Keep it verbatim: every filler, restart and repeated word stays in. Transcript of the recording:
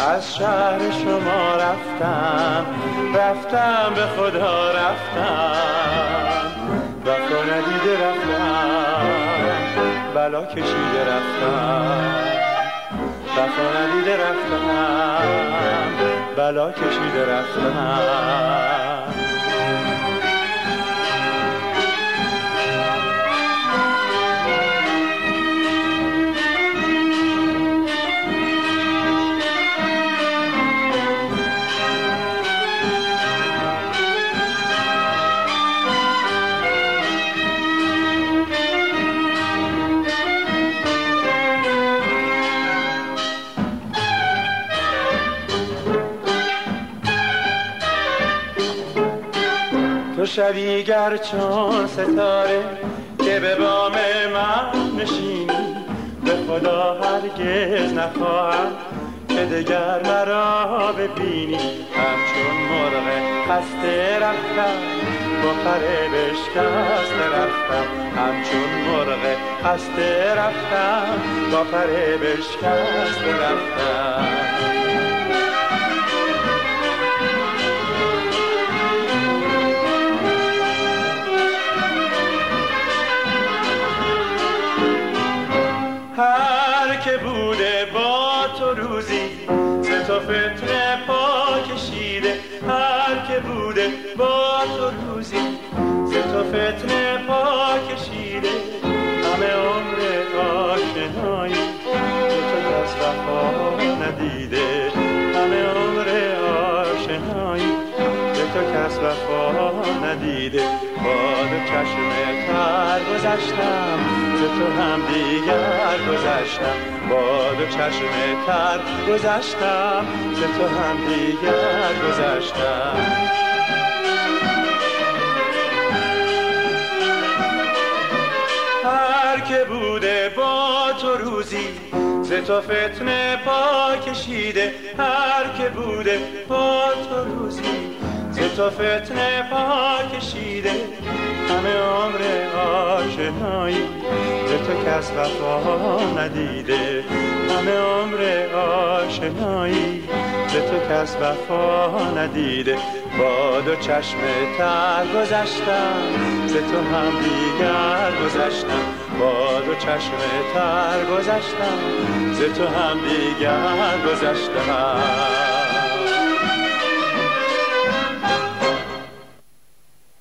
از شهر شما رفتم، رفتم به خدا رفتم، وفا ندیده رفتم، بلا کشیده رفتم، وفا ندیده رفتم، بلا کشیده رفتم. تو شبی گر چون ستاره که به بام من نشینی، به خدا هرگز نخواهم که دگر مرا ببینی. همچون مرغ خسته رفتم، با پر بشکسته رفتم، همچون مرغ خسته رفتم، با پر بشکسته رفتم. هر که بوده با تو روزی ز تو فتنه پا کشیده، هر که بوده با تو روزی ز تو فتنه پا کشیده. همه عمر آشنایی ز تو کس وفا ندیده، همه عمر آشنایی ز تو کس وفا ندیده. با دو چشم تر گذشتم، ز تو هم دیگر گذشتم، با دو چشم تر گذشتم، ز تو هم دیگر گذشتم. هر که بوده با تو روزی ز تو فتنه پا کشیده، هر که بوده با تو روزی ز تو فتنه پا کشیده. همه عمر آشنایی ز تو کس وفا ندیده، همه عمر آشنایی ز تو کس وفا ندیده. با دو چشم تر گذشتم، ز تو هم دیگر گذشتم، با دو چشم تر گذشتم، ز تو هم دیگر گذشتم.